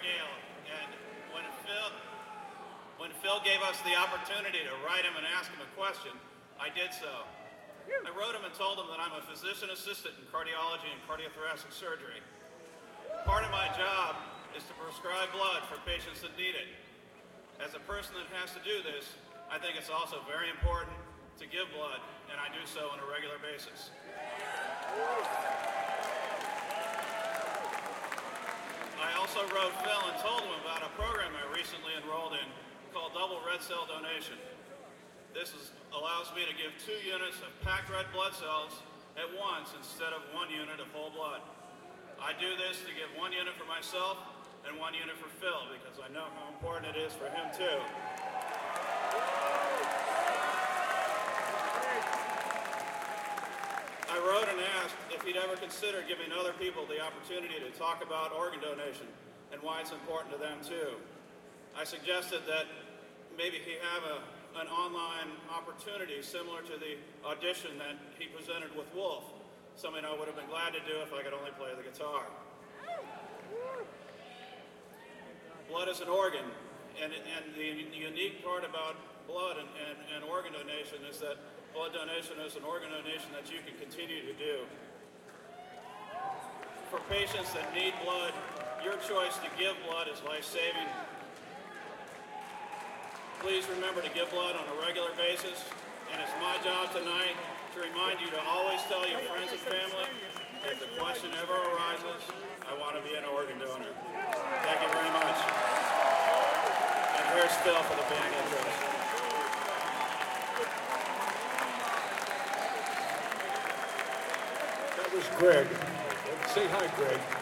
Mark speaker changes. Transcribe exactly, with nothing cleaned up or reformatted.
Speaker 1: Gale, and when Phil, when Phil gave us the opportunity to write him and ask him a question, I did so. I wrote him and told him that I'm a physician assistant in cardiology and cardiothoracic surgery. Part of my job is to prescribe blood for patients that need it. As a person that has to do this, I think it's also very important to give blood, and I do so on a regular basis. I also wrote Phil and told him about a program I recently enrolled in called Double Red Cell Donation. This is, allows me to give two units of packed red blood cells at once instead of one unit of whole blood. I do this to give one unit for myself and one unit for Phil because I know how important it is for him too. I wrote and asked if he'd ever consider giving other people the opportunity to talk about organ donation and why it's important to them too. I suggested that maybe he have a, an online opportunity similar to the audition that he presented with Wolf, something I would have been glad to do if I could only play the guitar. Blood is an organ, and, and the unique part about blood and, and, and organ donation is that blood donation is an organ donation that you can continue to do. For patients that need blood, your choice to give blood is life-saving. Please remember to give blood on a regular basis, and it's my job tonight to remind you to always tell your friends and family, if the question ever arises, I want to be an organ donor. Thank you very much. And here's Phil for the band intros.
Speaker 2: That was Greg. Say hi, Greg.